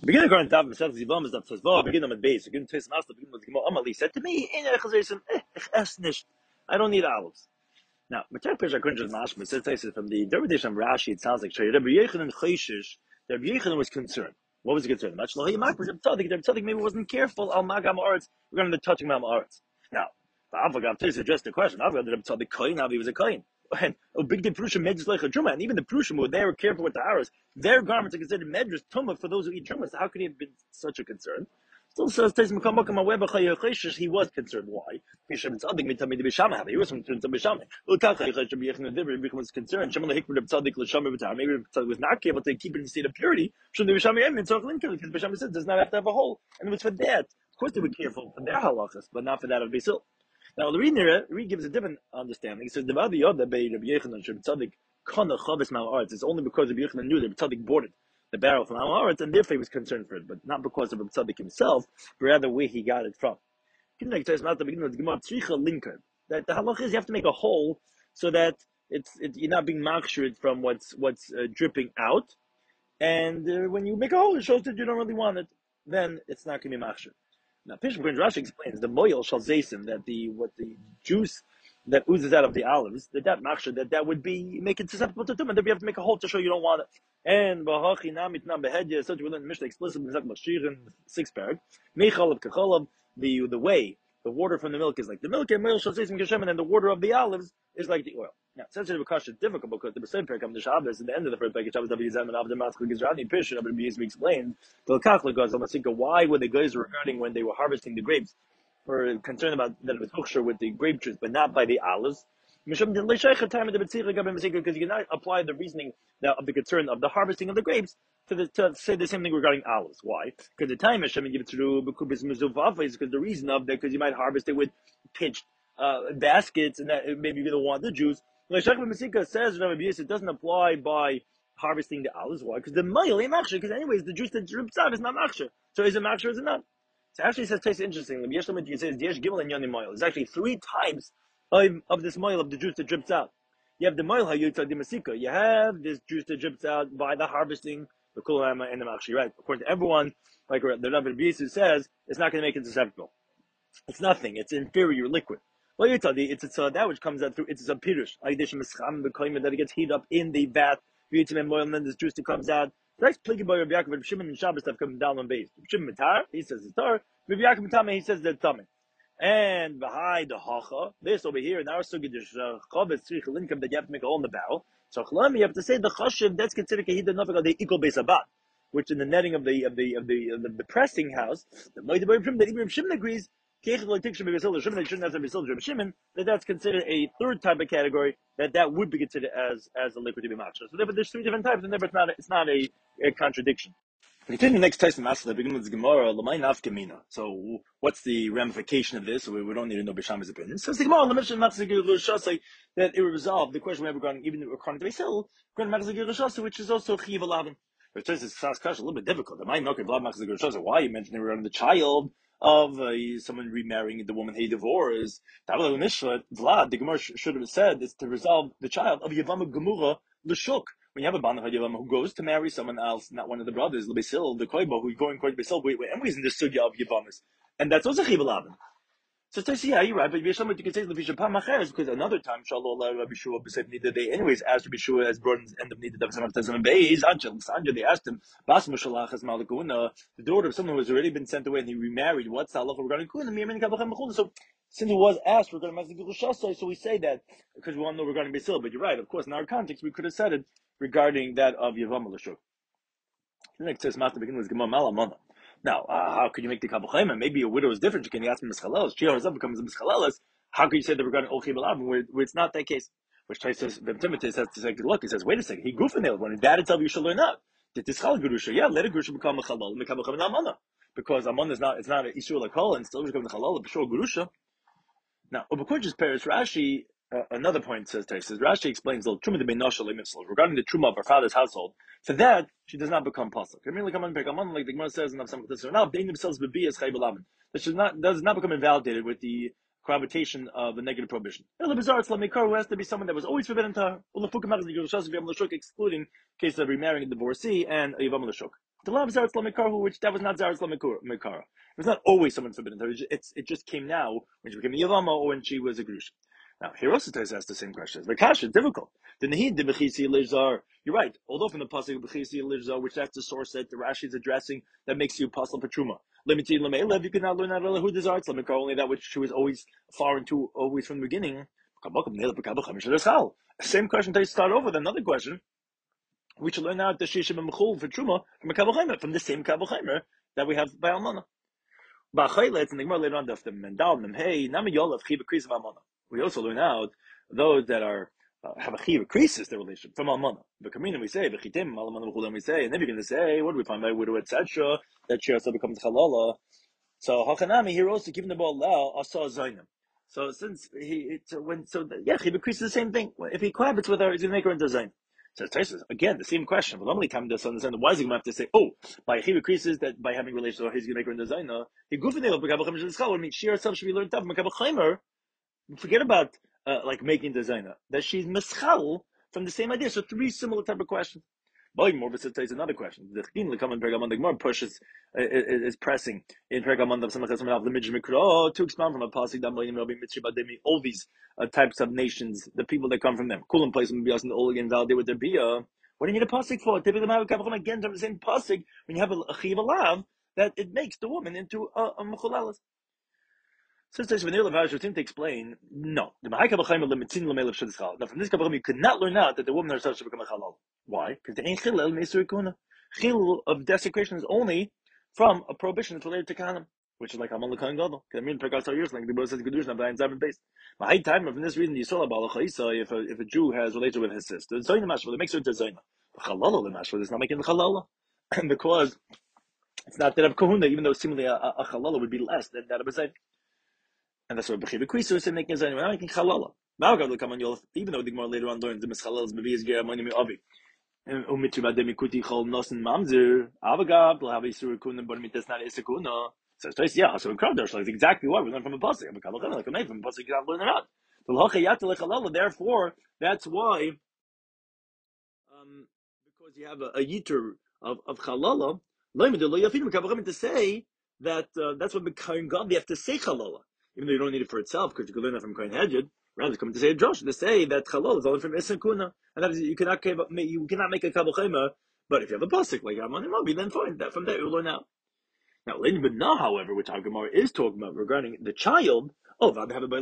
Beginning according to David says Zivam is that says Bo begin on base. Begin to master begin with Gemara Amali said to me in Echazayim I don't need olives. Now, Matek Pish couldn't just mash me. Says from the interpretation of Rashi, it sounds like Rabbi Yechanan Chayshish. Rabbi Yechanan was concerned. What was he concerned? Much Rabbi Tzadik maybe wasn't careful. Al Magam Aretz regarding the touching Mam Aretz. Now, the Avagav Tis addressed the question. Avagav did Tzadik Kohen. Now he was a Kohen. And big Prushim made like a Truma, and even the Prushim were they were careful with the arrows. Their garments are considered medrash tumah for those who eat Truma. So how could he have been such a concern? Still says he was concerned. Why? He was concerned. Maybe was not able to keep it in a state of purity. Because says does not have to have a hole, and it was for that. Of course, they were careful for their halachas, but not for that of Basil. Now, the Reed gives a different understanding. He says, it's only because Rabbi Yechanan knew that Rabbi Tzadik boarded the barrel from Haaretz, and therefore he was concerned for it, but not because of Rabbi Tzadik himself, but rather where he got it from. That the halach is you have to make a hole so that you're not being makshured from what's dripping out, and when you make a hole, it shows that you don't really want it. Then it's not going to be makshured. Now, Rashi explains the moyel shal zaysim that the juice that oozes out of the olives that would be make it susceptible to tumah. That we have to make a hole to show you don't want it. And b'hachi namit nam behedya such we learn in Mishnah explicitly in Mashir 6 parak mechalav kachalav the water from the milk is like the milk and moyel shal zaysim kashem and the water of the olives is like the oil. Now, sensitive question is difficult because the same parak the Shabbos at the end of the first parak Shabbos David Yizam and Avdei Matzkel Gizrani Pish and Rabbi Yismi explained the Kachla goes why were the guys regarding when they were harvesting the grapes were concerned about that it was huksher with the grape juice but not by the olives because you cannot apply the reasoning of the concern of the harvesting of the grapes to say the same thing regarding olives. Why? Because the time Hashem give it to because the reason of that because you might harvest it with pitched baskets and that maybe you don't want the juice. Says it doesn't apply by harvesting the olives. Why? Because the mile ain't machshir. Because anyways, the juice that drips out is not machshir. So is it machshir or is it not? So actually, it says tastes interesting. It says Yesh Gimel and Yonim Moil. There's actually 3 types of this moil of the juice that drips out. You have the moil hayutza di masika. You have this juice that drips out by the harvesting the kulama and the machshir. Right? According to everyone, like the Rabbi Yisu says, it's not going to make it susceptible. It's nothing. It's inferior liquid. Well, you tell it's that which comes out through it's a pirush. That it gets heated up in the vat. And then this juice that comes out. That's pligy by Rabbi Yaakov. Shimon and Shabbos have come down on base. Shimon Mitar, he says it's tar. Rabbi Yaakov Mitame, he says it's tummy. And behind the hacha, this over here in our sugi the chavetz tzrich linkum that you have to make a hole in the barrel. So chlami, you have to say the chashiv that's considered kahida nafik the equal base abat, which in the netting of the pressing house, the mighty that even Shimon agrees. Shouldn't have to be Shimon, that's considered a third type of category that would be considered as a liquid to be matcha. So there's 3 different types, and it's not a contradiction. We continue the next test of Master that begins with Gemara, Lamay Nafkamina. So what's the ramification of this? We don't need to know Bishama's opinion. So the Gemara, that it will resolve the question we have regarding even according to Basil, which is also Chiv Alavan. But it says it's a little bit difficult. Why are you mentioning regarding the child of someone remarrying the woman he divorced? The Gemara should have said is to resolve the child of Yavama Gemura L'Shuk. When you have a Banach Yavam who goes to marry someone else, not one of the brothers, L'Besil, the Koiba, who's going to Besil, and he's in the sugya of Yavamas. And that's also Chiv Alavan. So to say, yeah, you're right, but you can say Levisha Pamacher because another time, Shalom, Rabbi Shua, Besef Nida, they anyways asked Rabbi Shua as brought in the end of Nida, Tazam Beis, Sanja, they asked him, Bas Mushalach as Malakuna, the daughter of someone who has already been sent away and he remarried, what's the halacha regarding Kuna? So, since it was asked regarding Masik Shasai, so we say that because we want to know regarding Basil, but you're right, of course, in our context, we could have said it regarding that of Yavam Lashuk. The next says, Mata begin with Gemma Malamana. Now, how could you make the Kabbalah? Maybe a widow is different. You can ask me Mischalelas. She herself becomes a Mischalelas. How could you say that regarding Olchi Balav where it's not that case? Which says, Ben Timothy has to say, look, he says, wait a second, he goofined when dad itself you should learn out. Did this Chal Gurusha? Yeah, let a Gurusha become a Chalal, become a Amana. Because Amana it's not an issue like Hol, and still becomes a Chalal, but sure Gurusha. Now, Ubakunch's Paris Rashi, another point says Rashi explains regarding the truma of her father's household. For that, she does not become pasuk. Like the Gemara says in some now they themselves that does not become invalidated with the corroboration of the negative prohibition. Who has to be someone that was always forbidden to her, excluding cases of remarrying a divorcee and a Yivam Lashuk. To love Zaretz Lamikaru, which that was not Zaretz Lamikara. It was not always someone forbidden. It just came now when she became a Yavama or when she was a Grush. Now, here also Tais asks the same question. The Kasha is difficult. The Nahid, the Bechisi Lizar, you're right. Although from the Pasuk of Bechisi Lizar, which that's the source that the Rashi is addressing, that makes you Pasal Petruma. Limited Lamelev, you can now learn out of who desires Lamikar, only that which she was always far into, always from the beginning. Same question, they start over with another question. We should learn out the Shishim and Mechul for Truma from a Kabbalah from the same Kabbalah that we have by Almana. Ba'chaylet and the Gemara later on the Mendal Memhei Nami Yolav Chiva Kris of Almana. We also learn out those that are have a Chiva Krisis their relation from Almana. The Kamina we say V'chitim Almana Mechul we say, and then you're going to say what do we find by widow etc. that she also becomes Halala. So Hachanami here also given the ball lao Asa Zainim. So since Chiva Kris is the same thing. If he cohabits with her, he's going to make her into Zain. So Taisus, again, the same question. But normally, time does understand why is he going to have to say, oh, by Chiva Krisis that by having relations, or he's going to make her into Zaina. He goofing it up. I mean, she herself should be learned tough. Forget about like making the Zaina. That she's mischal from the same idea. So three similar type of questions. Morbus is another question. The Chin come in Pergamon, the Gemara pushes is pressing in Pergamon of Samachas the Midj Mikra to expand from a pasuk that Molim Rabbi Mitzri Bademi. All these types of nations, the people that come from them, Kulam place them Bias and all again validate with their bia. What do you need a pasuk for? Typically, have a couple again from the same pasuk when you have a chiv alav that it makes the woman into a mechulalas. So it's when to explain, no. Now, from this Kabbalah, you could not learn out that the woman herself should become a halal. Why? Because the ain't chilel meisur kuna. Chilul of desecration is only from a prohibition that's related to kahanim, which is like Amal L'Kohen Gadol. Because I mean, Perkas HaYos, like the Bro says, Kedushin, Abdayin Zayin based. But high time, from this reason, you saw about L'Chaisa, if a Jew has related with his sister, Zoyna Mashva, it makes her into Zoyna. But Chalala L'Mashva, it's not making the Chalala. Because it's not that of Kahuna, even though seemingly a Chalala would be less than that of a Zayin. And that's what Bechiva Krisus is making Zayin. We're not making Chalala. Now, God will come on Yolf, even though the Gemara later on learns the Mischalal is Beviz Ger Amoni Avi. Umitri Bademi Kuti Chol Nosen Mamzer, Avagab, Lahavi Surikuna, but that's not Isakuna. So it's yeah, so in Kradash, like exactly what we learn from a pasuk. Like a name from a pasuk, you have to learn it out. Therefore, that's why, because you have a yiter of chalala, to say that that's what the Kohen God they have to say chalala. Even though you don't need it for itself, because you can learn that from Kohen Hedjed, rather coming to say Josh to say that halal is only from Isakuna, and that is you cannot make a kabbalah. But if you have a pasuk like Amon Mobi, then fine. That from there you learn out. Now, Lein however, which our Gemara is talking about regarding the child, that's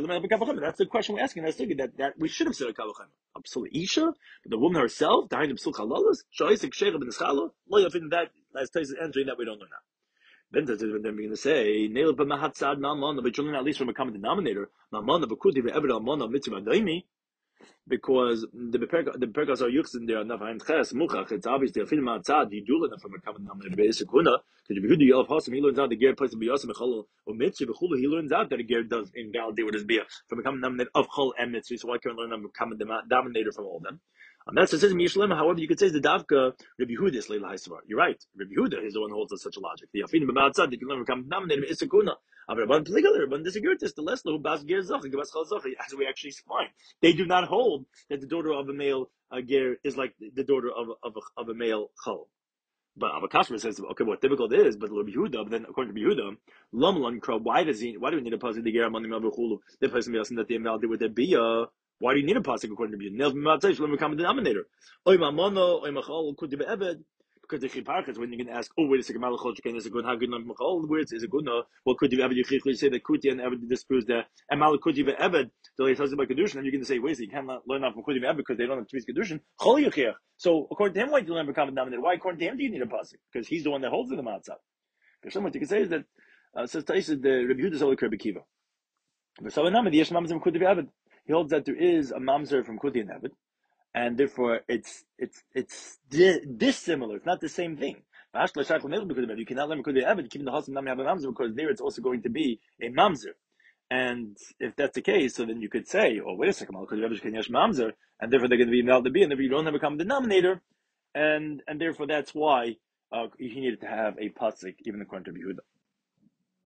the question we're asking. That's that we should have said a kabbalah. Absolutely, Isha, the woman herself, the the psul halalas, shoyisik sheikh ben ischala, lo yafin that as Tais entering that we don't learn now. Then they're going to say, Nail b'mahatzad na'amon, but you'll learn at least from a common denominator, na'amon of a kuti ve'ever almon of mitzvah daimi, because the Perkas are Yuchsin there, Nafahim Ches, Muchach, it's obviously a film outside, you do learn from a common denominator, Be'esekuna, because if you do Yelf Hossam, he learns out the Ger place of B'yosam, Echol, or Mitzvah, B'chulu, he learns out that a Ger does invalidate what is B'yah, from a common denominator of Chol and Mitzvah, so why can't we learn a common denominator from all of them? And that's the system Yishlema. However, you could say the Davka Rabbi Yehuda is Leila Haisvar. You're right. Rabbi Yehuda is the one who holds such a logic. The Yafin b'Ma'atzad, you can learn from common denominator Isakuna. Rabban Pligaler, Rabban disagreed with this. The Leslo who Bas Ger Zach, Gebas Chal Zach, as we actually explained, they do not hold that the daughter of a male Ger is like the daughter of a male Chal. But Avakashma says, okay, what difficult it is, but Rabbi Yehuda, but then according to Rabbi Yehuda, Lamalon Kra, why do we need a pasuk the Ger Amani Mavachulu? The person that they invalidate with their Bia. Why do you need a pasuk according to Rabbi Yehuda? Let me come denominator. Oy Mamono, Oy Machal, could be Eved. Because the Chiparchas, when you can ask, oh, wait a second, Malachol Shekain is a good, how good not Machal, where is a good no? Well, could you ever you say that Kuti and Eved disproves that, and Malach could you Eved, so he says about Kedushin, and you're going to say, wait, so you cannot learn out from Kuti Eved because they don't have to be Kedushin. Chol Yuchir. So, according to him, why do you learn from common denominator? Why, according to him, do you need a pasuk? Because he's the one that holds the matzah. Because what you can say is that, says Taisa, the Rabbi Yehuda is only Rabbi Kiva. But so, the Yesh Mamzer from Kuti Eved. He holds that there is a mamzer from Kuti and Eved, and therefore it's dissimilar. It's not the same thing. You cannot let Kuti Eved keeping the husband have a mamzer because there it's also going to be a mamzer. And if that's the case, so then you could say, oh, wait a second, mamzer, and therefore they're going to be mal debi, and therefore you don't have a common denominator, and therefore that's why he needed to have a pasuk even according to Yehuda.